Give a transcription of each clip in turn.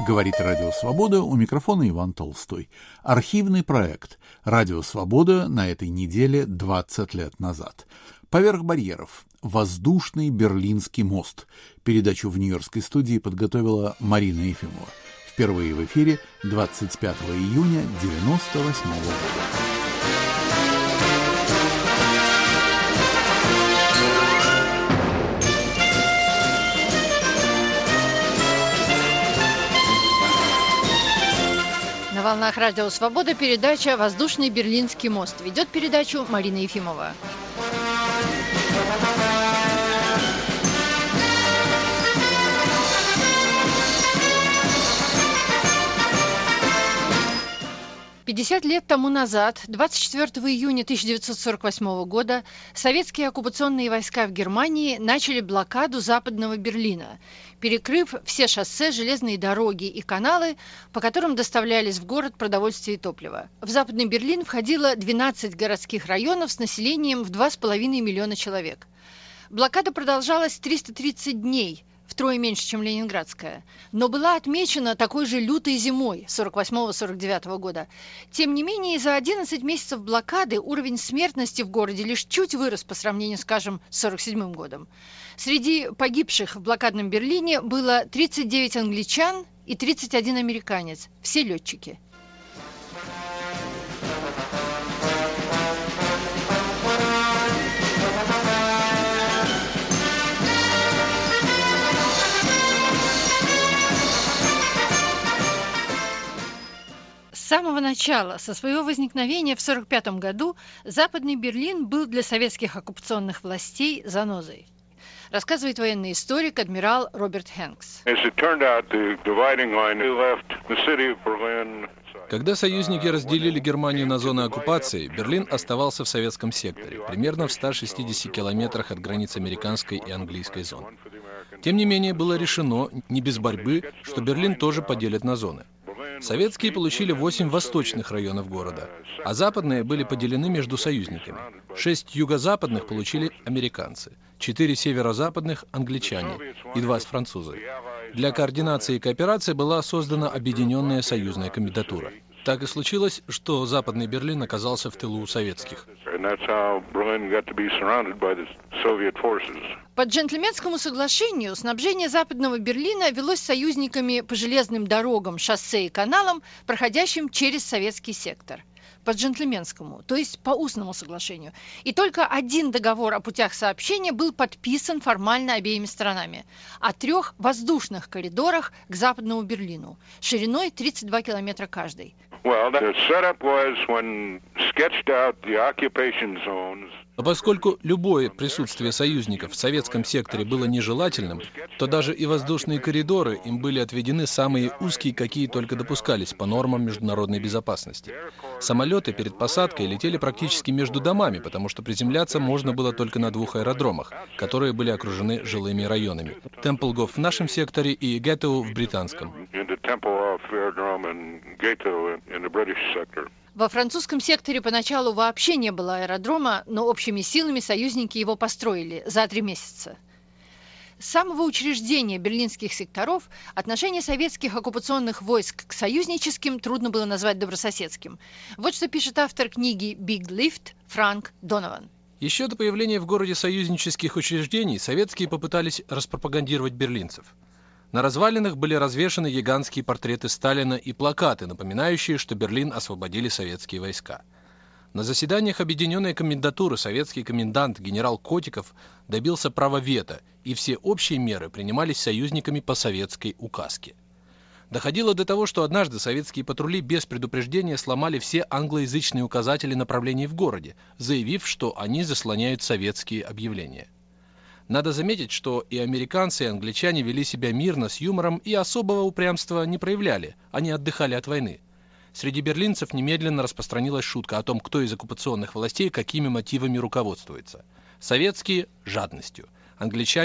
Говорит Радио Свобода, у микрофона Иван Толстой. Архивный проект «Радио Свобода» на этой неделе 20 лет назад. «Поверх барьеров. Воздушный Берлинский мост». Передачу в Нью-Йоркской студии подготовила Марина Ефимова. Впервые в эфире 25 июня 1998 года. На волнах Радио Свобода передача «Воздушный Берлинский мост». Ведет передачу Марина Ефимова. «50 лет тому назад, 24 июня 1948 года, советские оккупационные войска в Германии начали блокаду Западного Берлина, перекрыв все шоссе, железные дороги и каналы, по которым доставлялись в город продовольствие и топливо. В Западный Берлин входило 12 городских районов с населением в 2,5 миллиона человек. Блокада продолжалась 330 дней, втрое меньше, чем Ленинградская, но была отмечена такой же лютой зимой 1948-1949 года. Тем не менее, за 11 месяцев блокады уровень смертности в городе лишь чуть вырос по сравнению, скажем, с 1947 годом. Среди погибших в блокадном Берлине было 39 англичан и 31 американец, все летчики. С самого начала, со своего возникновения в 1945 году, Западный Берлин был для советских оккупационных властей занозой. Рассказывает военный историк адмирал Роберт Хэнкс. Когда союзники разделили Германию на зоны оккупации, Берлин оставался в советском секторе, примерно в 160 километрах от границ американской и английской зон. Тем не менее, было решено, не без борьбы, что Берлин тоже поделят на зоны. Советские получили 8 восточных районов города, а западные были поделены между союзниками. 6 юго-западных получили американцы, 4 северо-западных – англичане и 2 французы. Для координации и кооперации была создана объединенная союзная комендатура. Так и случилось, что Западный Берлин оказался в тылу у советских. По джентльменскому соглашению снабжение Западного Берлина велось союзниками по железным дорогам, шоссе и каналам, проходящим через советский сектор. По джентльменскому, то есть по устному соглашению. И только один договор о путях сообщения был подписан формально обеими сторонами о 3 воздушных коридорах к Западному Берлину, шириной 32 километра каждый. А поскольку любое присутствие союзников в советском секторе было нежелательным, то даже и воздушные коридоры им были отведены самые узкие, какие только допускались по нормам международной безопасности. Самолеты перед посадкой летели практически между домами, потому что приземляться можно было только на 2 аэродромах, которые были окружены жилыми районами. Темплгоф в нашем секторе и Гетоу в британском. Во французском секторе поначалу вообще не было аэродрома, но общими силами союзники его построили за 3 месяца. С самого учреждения берлинских секторов отношение советских оккупационных войск к союзническим трудно было назвать добрососедским. Вот что пишет автор книги «Big Lift» Франк Донован. Еще до появления в городе союзнических учреждений советские попытались распропагандировать берлинцев. На развалинах были развешаны гигантские портреты Сталина и плакаты, напоминающие, что Берлин освободили советские войска. На заседаниях объединенной комендатуры советский комендант генерал Котиков добился права вето, и все общие меры принимались союзниками по советской указке. Доходило до того, что однажды советские патрули без предупреждения сломали все англоязычные указатели направлений в городе, заявив, что они заслоняют советские объявления. Надо заметить, что и американцы, и англичане вели себя мирно, с юмором и особого упрямства не проявляли, они отдыхали от войны. Среди берлинцев немедленно распространилась шутка о том, кто из оккупационных властей какими мотивами руководствуется. Советские – жадностью, англичане –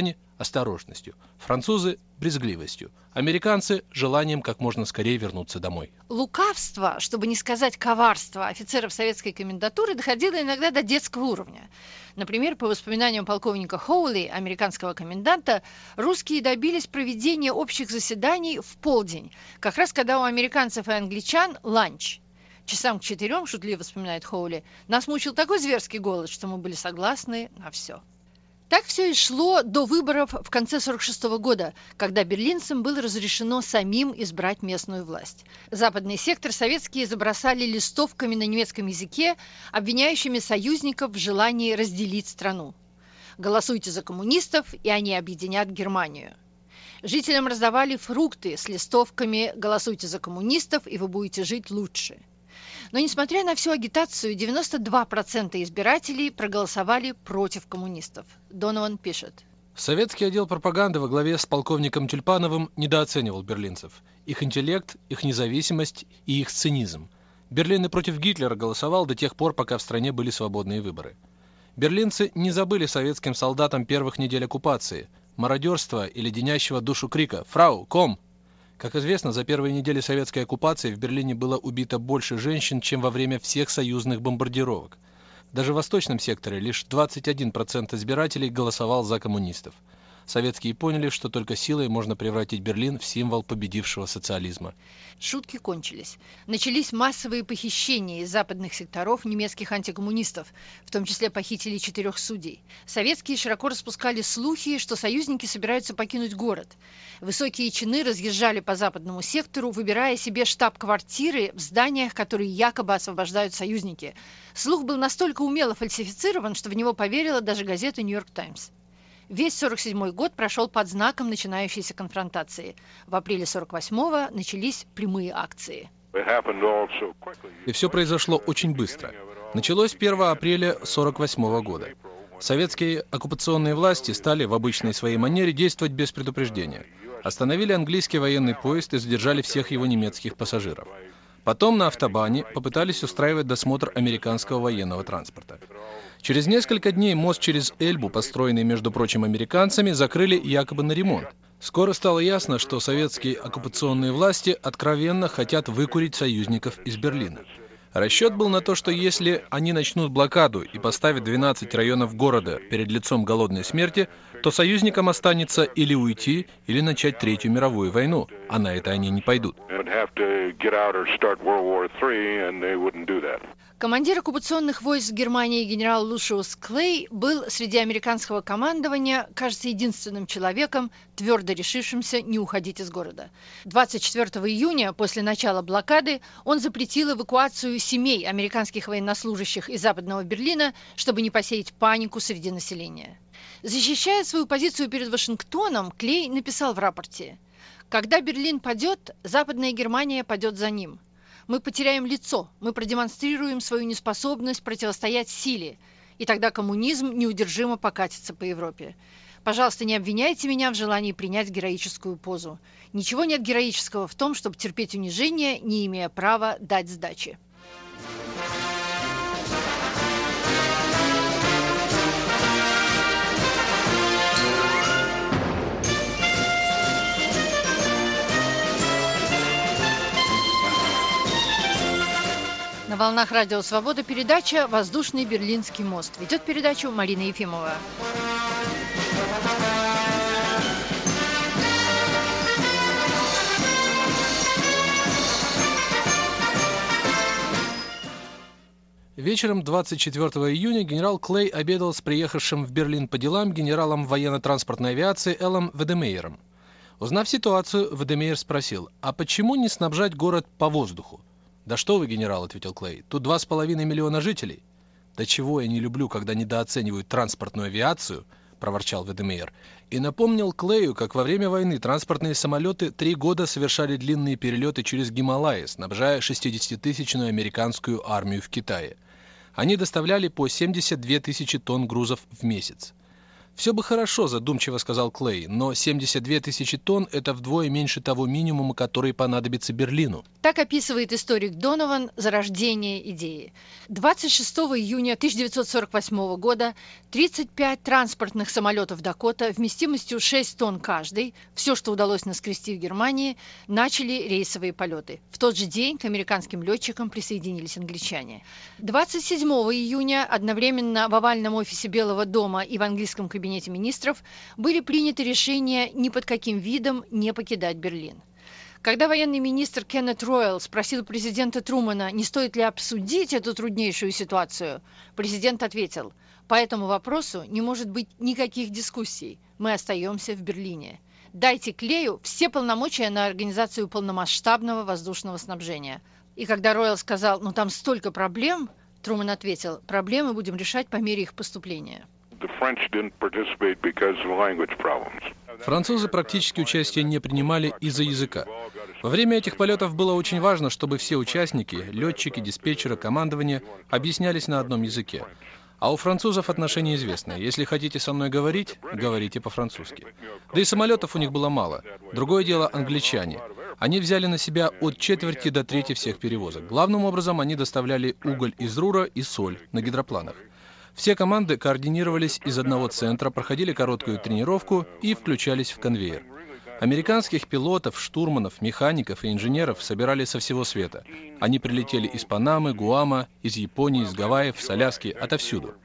осторожностью, французы – брезгливостью, американцы – желанием как можно скорее вернуться домой. Лукавство, чтобы не сказать коварство, офицеров советской комендатуры доходило иногда до детского уровня. Например, по воспоминаниям полковника Хоули, американского коменданта, русские добились проведения общих заседаний в полдень, как раз когда у американцев и англичан ланч. Часам к 4, шутливо вспоминает Хоули, нас мучил такой зверский голод, что мы были согласны на все. Так все и шло до выборов в конце 1946 года, когда берлинцам было разрешено самим избрать местную власть. Западный сектор советские забросали листовками на немецком языке, обвиняющими союзников в желании разделить страну. «Голосуйте за коммунистов, и они объединят Германию». Жителям раздавали фрукты с листовками «Голосуйте за коммунистов, и вы будете жить лучше». Но, несмотря на всю агитацию, 92% избирателей проголосовали против коммунистов. Донован пишет. Советский отдел пропаганды во главе с полковником Тюльпановым недооценивал берлинцев. Их интеллект, их независимость и их цинизм. Берлин и против Гитлера голосовал до тех пор, пока в стране были свободные выборы. Берлинцы не забыли советским солдатам первых недель оккупации, мародерства и леденящего душу крика «Фрау, ком!». Как известно, за первые недели советской оккупации в Берлине было убито больше женщин, чем во время всех союзных бомбардировок. Даже в восточном секторе лишь 21% избирателей голосовал за коммунистов. Советские поняли, что только силой можно превратить Берлин в символ победившего социализма. Шутки кончились. Начались массовые похищения из западных секторов немецких антикоммунистов, в том числе похитили 4 судей. Советские широко распускали слухи, что союзники собираются покинуть город. Высокие чины разъезжали по западному сектору, выбирая себе штаб-квартиры в зданиях, которые якобы освобождают союзники. Слух был настолько умело фальсифицирован, что в него поверила даже газета «Нью-Йорк Таймс». Весь 1947 год прошел под знаком начинающейся конфронтации. В апреле 1948-го начались прямые акции. И все произошло очень быстро. Началось 1 апреля 1948 года. Советские оккупационные власти стали в обычной своей манере действовать без предупреждения. Остановили английский военный поезд и задержали всех его немецких пассажиров. Потом на автобане попытались устраивать досмотр американского военного транспорта. Через несколько дней мост через Эльбу, построенный, между прочим, американцами, закрыли якобы на ремонт. Скоро стало ясно, что советские оккупационные власти откровенно хотят выкурить союзников из Берлина. Расчет был на то, что если они начнут блокаду и поставят 12 районов города перед лицом голодной смерти, то союзникам останется или уйти, или начать Третью мировую войну, а на это они не пойдут. Командир оккупационных войск Германии генерал Лушиус Клей был среди американского командования, кажется, единственным человеком, твердо решившимся не уходить из города. 24 июня, после начала блокады, он запретил эвакуацию семей американских военнослужащих из Западного Берлина, чтобы не посеять панику среди населения. Защищая свою позицию перед Вашингтоном, Клей написал в рапорте: «Когда Берлин падет, Западная Германия падет за ним. Мы потеряем лицо, мы продемонстрируем свою неспособность противостоять силе, и тогда коммунизм неудержимо покатится по Европе. Пожалуйста, не обвиняйте меня в желании принять героическую позу. Ничего нет героического в том, чтобы терпеть унижение, не имея права дать сдачи». На волнах Радио Свобода передача «Воздушный Берлинский мост». Ведет передачу Марина Ефимова. Вечером 24 июня генерал Клей обедал с приехавшим в Берлин по делам генералом военно-транспортной авиации Эллом Ведемейером. Узнав ситуацию, Ведемейер спросил: «А почему не снабжать город по воздуху?» «Да что вы, генерал», — ответил Клей, — «тут 2,5 миллиона жителей». «Да чего я не люблю, когда недооценивают транспортную авиацию», — проворчал Ведемейер, и напомнил Клею, как во время войны транспортные самолеты 3 года совершали длинные перелеты через Гималаи, снабжая 60-тысячную американскую армию в Китае. Они доставляли по 72 тысячи тонн грузов в месяц. «Все бы хорошо», — задумчиво сказал Клей, «но 72 тысячи тонн — это вдвое меньше того минимума, который понадобится Берлину». Так описывает историк Донован зарождение идеи. 26 июня 1948 года 35 транспортных самолетов «Дакота» вместимостью 6 тонн каждый, все, что удалось наскрести в Германии, начали рейсовые полеты. В тот же день к американским летчикам присоединились англичане. 27 июня одновременно в овальном офисе Белого дома и в английском кабинете министров были приняты решения ни под каким видом не покидать Берлин. Когда военный министр Кеннет Ройл спросил президента Трумэна, не стоит ли обсудить эту труднейшую ситуацию, президент ответил: «По этому вопросу не может быть никаких дискуссий. Мы остаемся в Берлине. Дайте Клею все полномочия на организацию полномасштабного воздушного снабжения». И когда Ройл сказал: «Ну там столько проблем», Трумэн ответил: «Проблемы будем решать по мере их поступления». Французы практически участия не принимали из-за языка. Во время этих полетов было очень важно, чтобы все участники, летчики, диспетчеры, командование, объяснялись на одном языке. А у французов отношение известное. Если хотите со мной говорить, говорите по-французски. Да и самолетов у них было мало. Другое дело англичане. Они взяли на себя от четверти до трети всех перевозок. Главным образом они доставляли уголь из Рура и соль на гидропланах. Все команды координировались из одного центра, проходили короткую тренировку и включались в конвейер. Американских пилотов, штурманов, механиков и инженеров собирали со всего света. Они прилетели из Панамы, Гуама, из Японии, из Гавайев, с Аляски, отовсюду.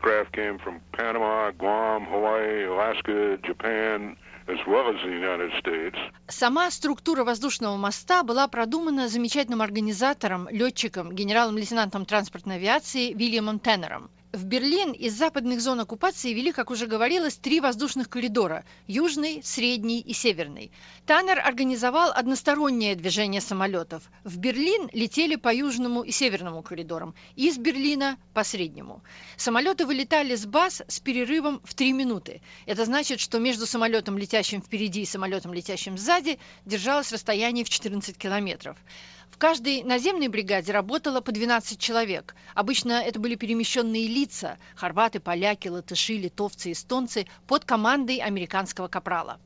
Сама структура воздушного моста была продумана замечательным организатором, летчиком, генералом-лейтенантом транспортной авиации Вильямом Теннером. В Берлин из западных зон оккупации вели, как уже говорилось, 3 воздушных коридора – южный, средний и северный. Таннер организовал одностороннее движение самолетов. В Берлин летели по южному и северному коридорам, из Берлина по среднему. Самолеты вылетали с баз с перерывом в 3 минуты. Это значит, что между самолетом, летящим впереди, и самолетом, летящим сзади, держалось расстояние в 14 километров. В каждой наземной бригаде работало по 12 человек. Обычно это были перемещенные лица – хорваты, поляки, латыши, литовцы, эстонцы – под командой американского капрала.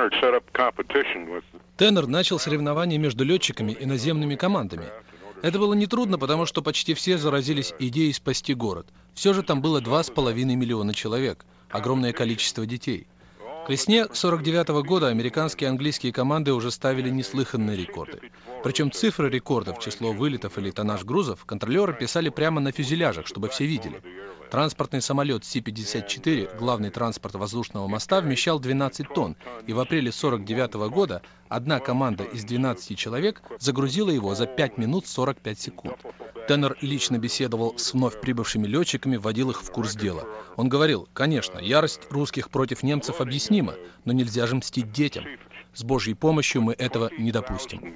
Теннер начал соревнования между летчиками и наземными командами. Это было нетрудно, потому что почти все заразились идеей спасти город. Все же там было 2,5 миллиона человек, огромное количество детей. К весне 1949 года американские и английские команды уже ставили неслыханные рекорды. Причем цифры рекордов, число вылетов или тоннаж грузов, контролеры писали прямо на фюзеляжах, чтобы все видели. Транспортный самолет Си-54, главный транспорт воздушного моста, вмещал 12 тонн, и в апреле 1949 года одна команда из 12 человек загрузила его за 5 минут 45 секунд. Теннер лично беседовал с вновь прибывшими летчиками, вводил их в курс дела. Он говорил: «Конечно, ярость русских против немцев объяснима, но нельзя же мстить детям. С Божьей помощью мы этого не допустим».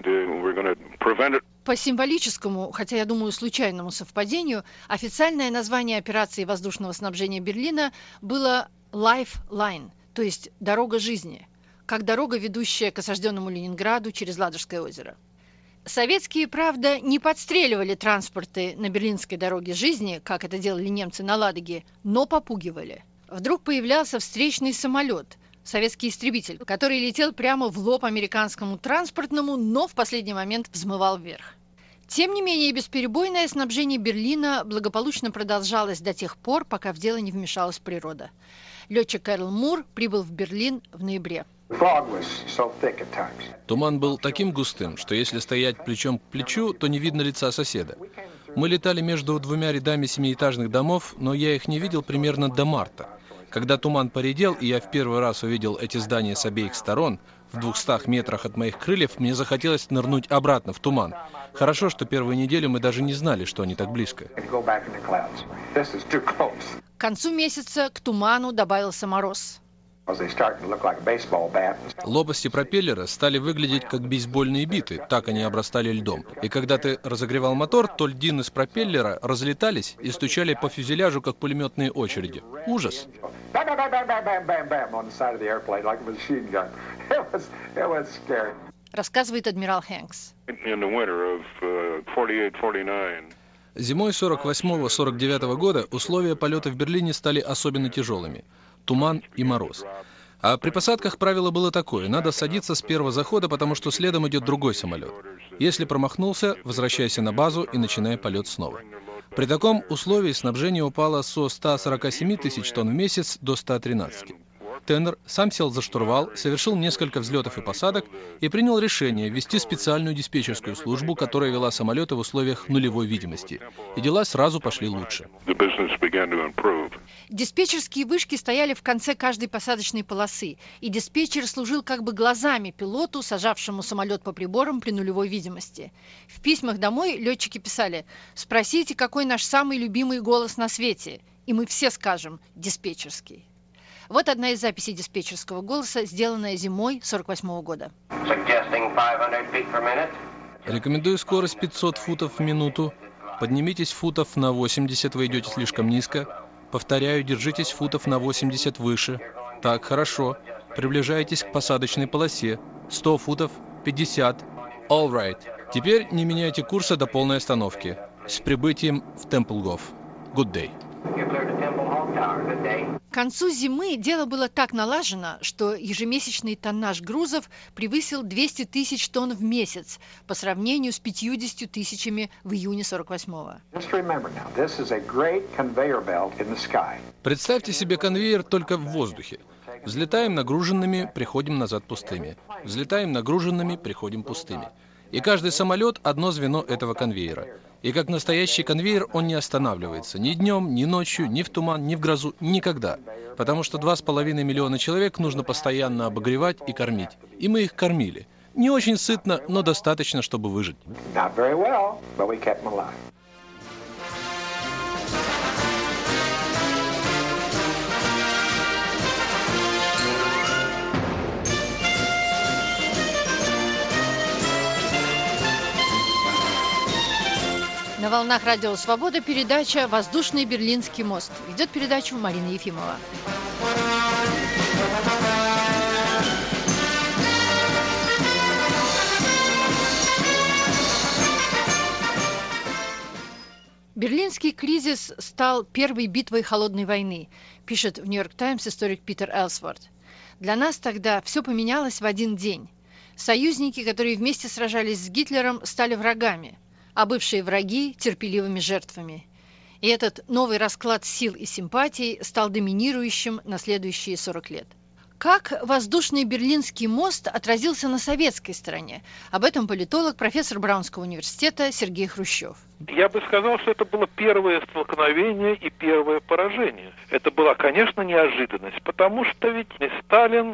По символическому, хотя, я думаю, случайному совпадению, официальное название операции воздушного снабжения Берлина было Lifeline, то есть «дорога жизни», как дорога, ведущая к осажденному Ленинграду через Ладожское озеро. Советские, правда, не подстреливали транспорты на Берлинской дороге жизни, как это делали немцы на Ладоге, но попугивали. Вдруг появлялся встречный самолет, советский истребитель, который летел прямо в лоб американскому транспортному, но в последний момент взмывал вверх. Тем не менее, бесперебойное снабжение Берлина благополучно продолжалось до тех пор, пока в дело не вмешалась природа. Летчик Эрл Мур прибыл в Берлин в ноябре. Туман был таким густым, что если стоять плечом к плечу, то не видно лица соседа. Мы летали между 2 рядами 7-этажных домов, но я их не видел примерно до марта. Когда туман поредел, и я в первый раз увидел эти здания с обеих сторон, в 200 метрах от моих крыльев, мне захотелось нырнуть обратно в туман. Хорошо, что первую неделю мы даже не знали, что они так близко. К концу месяца к туману добавился мороз. Лопасти пропеллера стали выглядеть как бейсбольные биты, так они обрастали льдом. И когда ты разогревал мотор, то льдины с пропеллера разлетались и стучали по фюзеляжу, как пулеметные очереди. Ужас! Рассказывает адмирал Хэнкс. Зимой 1948-1949 года условия полета в Берлине стали особенно тяжелыми. туман и мороз. А при посадках правило было такое: надо садиться с первого захода, потому что следом идет другой самолет. Если промахнулся, возвращайся на базу и начинай полет снова. При таком условии снабжение упало со 147 тысяч тонн в месяц до 113. Теннер сам сел за штурвал, совершил несколько взлетов и посадок и принял решение ввести специальную диспетчерскую службу, которая вела самолеты в условиях нулевой видимости. И дела сразу пошли лучше. Диспетчерские вышки стояли в конце каждой посадочной полосы, и диспетчер служил как бы глазами пилоту, сажавшему самолет по приборам при нулевой видимости. В письмах домой летчики писали: «Спросите, какой наш самый любимый голос на свете?» И мы все скажем: «диспетчерский». Вот одна из записей диспетчерского голоса, сделанная зимой 1948 года. Рекомендую скорость 500 футов в минуту. Поднимитесь футов на 80, вы идете слишком низко. Повторяю, держитесь футов на 80 выше. Так, хорошо. Приближайтесь к посадочной полосе. 100 футов, 50. All right. Теперь не меняйте курса до полной остановки. С прибытием в Темпл-Гоф. Good day. К концу зимы дело было так налажено, что ежемесячный тоннаж грузов превысил 200 тысяч тонн в месяц по сравнению с 50 тысячами в июне 1948-го. Представьте себе конвейер только в воздухе. Взлетаем нагруженными, приходим назад пустыми. Взлетаем нагруженными, приходим пустыми. И каждый самолет – одно звено этого конвейера. И как настоящий конвейер он не останавливается ни днем, ни ночью, ни в туман, ни в грозу, никогда. Потому что 2,5 миллиона человек нужно постоянно обогревать и кормить. И мы их кормили. Не очень сытно, но достаточно, чтобы выжить. На волнах Радио Свобода передача «Воздушный Берлинский мост». Ведет передачу Марина Ефимова. Берлинский кризис стал первой битвой холодной войны, пишет в «Нью-Йорк Таймс» историк Питер Элсворт. Для нас тогда все поменялось в один день. Союзники, которые вместе сражались с Гитлером, стали врагами, а бывшие враги – терпеливыми жертвами. И этот новый расклад сил и симпатий стал доминирующим на следующие 40 лет. Как воздушный Берлинский мост отразился на советской стороне? Об этом политолог, профессор Браунского университета Сергей Хрущев. Я бы сказал, что это было первое столкновение и первое поражение. Это была, конечно, неожиданность, потому что ведь Сталин,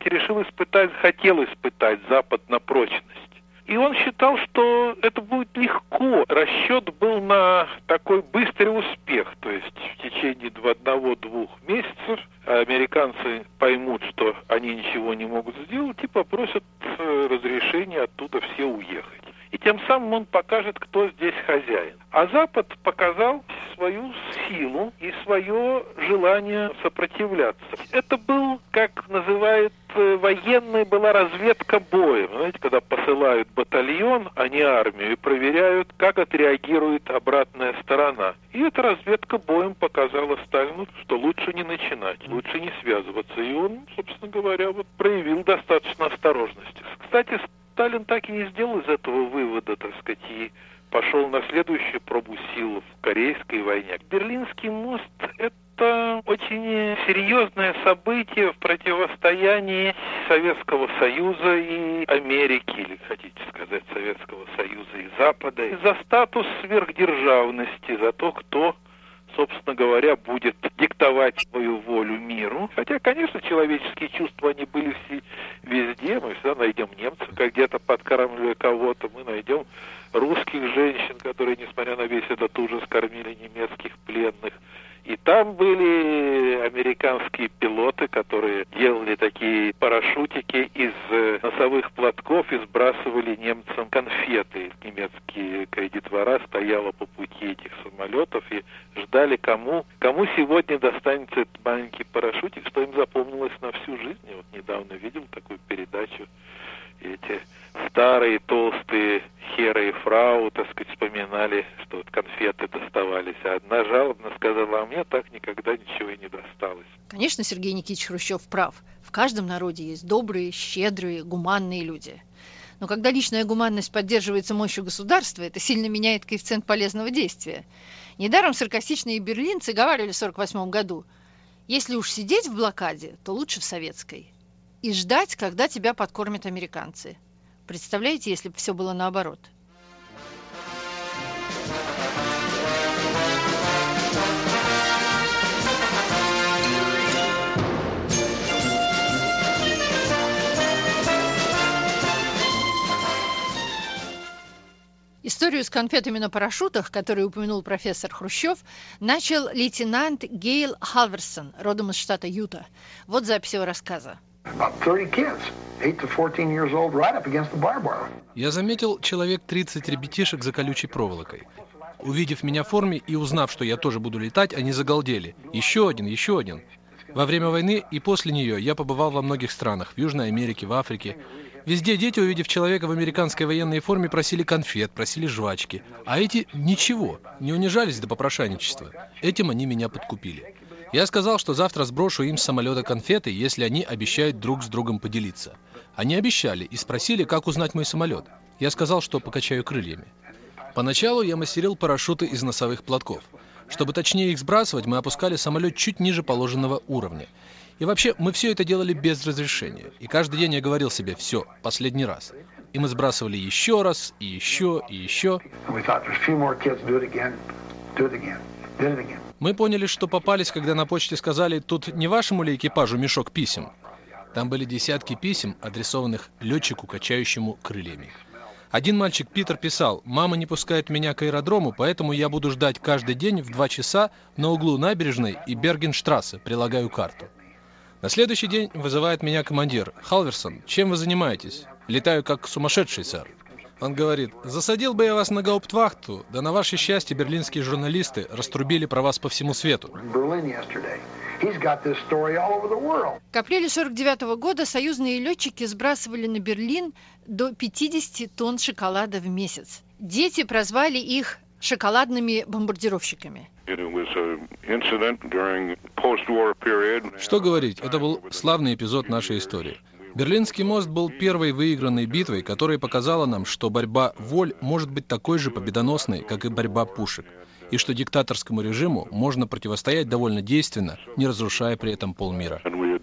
хотел испытать Запад на прочность. И он считал, что это будет легко. Расчет был на такой быстрый успех. То есть в течение 1-2 месяцев американцы поймут, что они ничего не могут сделать, и попросят разрешения оттуда все уехать. И тем самым он покажет, кто здесь хозяин. А Запад показал свою силу и свое желание сопротивляться. Это был, как называют военная, была разведка боем. Знаете, когда посылают батальон, а не армию, и проверяют, как отреагирует обратная сторона. И эта разведка боем показала Сталину, что лучше не начинать, лучше не связываться. И он, собственно говоря, проявил достаточно осторожности. Кстати, Сталин так и не сделал из этого вывода, и пошел на следующую пробу сил в Корейской войне. Берлинский мост – это очень серьезное событие в противостоянии Советского Союза и Америки, или, хотите сказать, Советского Союза и Запада, за статус сверхдержавности, за то, кто, собственно говоря, будет диктовать свою волю миру. Хотя, конечно, человеческие чувства, они были везде. Мы всегда найдем немцев, как где-то подкармливая кого-то. Мы найдем русских женщин, которые, несмотря на весь этот ужас, кормили немецких пленных. И там были американские пилоты, которые делали такие парашютики из носовых платков и сбрасывали немцам конфеты. Немецкие детвора стояла по пути этих самолетов и ждали, кому сегодня достанется этот маленький парашютик, что им запомнилось на всю жизнь. Я недавно видел такую передачу эти старые толстые Хера и Фрау, так сказать, вспоминали, что вот конфеты доставались. А одна жалобно сказала: а мне так никогда ничего и не досталось. Конечно, Сергей Никитич Хрущев прав. В каждом народе есть добрые, щедрые, гуманные люди. Но когда личная гуманность поддерживается мощью государства, это сильно меняет коэффициент полезного действия. Недаром саркастичные берлинцы говаривали в 1948 году: если уж сидеть в блокаде, то лучше в советской. И ждать, когда тебя подкормят американцы. Представляете, если бы все было наоборот? Историю с конфетами на парашютах, которую упомянул профессор Хрущев, начал лейтенант Гейл Халверсон, родом из штата Юта. Вот запись его рассказа. Я заметил человек 30 ребятишек за колючей проволокой. Увидев меня в форме и узнав, что я тоже буду летать, они загалдели. Еще один, еще один. Во время войны и после нее я побывал во многих странах, в Южной Америке, в Африке. Везде дети, увидев человека в американской военной форме, просили конфет, просили жвачки. А эти ничего, не унижались до попрошайничества. Этим они меня подкупили. Я сказал, что завтра сброшу им с самолета конфеты, если они обещают друг с другом поделиться. Они обещали и спросили, как узнать мой самолет. Я сказал, что покачаю крыльями. Поначалу я мастерил парашюты из носовых платков. Чтобы точнее их сбрасывать, мы опускали самолет чуть ниже положенного уровня. И вообще, мы все это делали без разрешения. И каждый день я говорил себе: все, последний раз. И мы сбрасывали еще раз, и еще, и еще. Мы поняли, что попались, когда на почте сказали: тут не вашему ли экипажу мешок писем? Там были десятки писем, адресованных летчику, качающему крыльями. Один мальчик, Питер, писал: мама не пускает меня к аэродрому, поэтому я буду ждать каждый день в 2 часа на углу набережной и Бергенштрассе, прилагаю карту. На следующий день вызывает меня командир: Халверсон, чем вы занимаетесь? Летаю как сумасшедший, сэр. Он говорит: засадил бы я вас на гауптвахту, да на ваше счастье берлинские журналисты раструбили про вас по всему свету. К апрелю 1949 года союзные летчики сбрасывали на Берлин до 50 тонн шоколада в месяц. Дети прозвали их шоколадными бомбардировщиками. Что говорить, это был славный эпизод нашей истории. Берлинский мост был первой выигранной битвой, которая показала нам, что борьба воль может быть такой же победоносной, как и борьба пушек, и что диктаторскому режиму можно противостоять довольно действенно, не разрушая при этом полмира.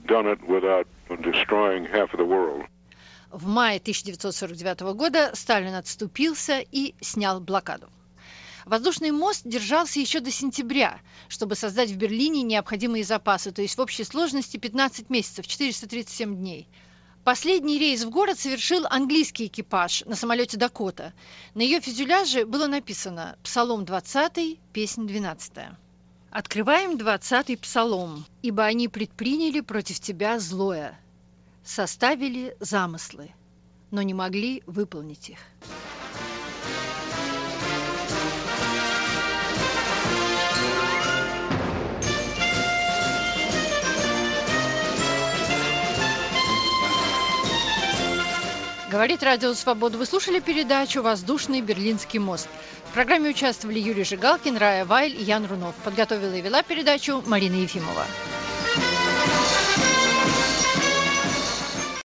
В мае 1949 года Сталин отступился и снял блокаду. Воздушный мост держался еще до сентября, чтобы создать в Берлине необходимые запасы, то есть в общей сложности 15 месяцев, 437 дней. Последний рейс в город совершил английский экипаж на самолете «Дакота». На ее фюзеляже было написано «Псалом 20, песнь 12». Открываем 20-й псалом. «Ибо они предприняли против тебя злое, составили замыслы, но не могли выполнить их». Говорит Радио Свобода. Вы слушали передачу «Воздушный Берлинский мост». В программе участвовали Юрий Жигалкин, Рая Вайль и Ян Рунов. Подготовила и вела передачу Марина Ефимова.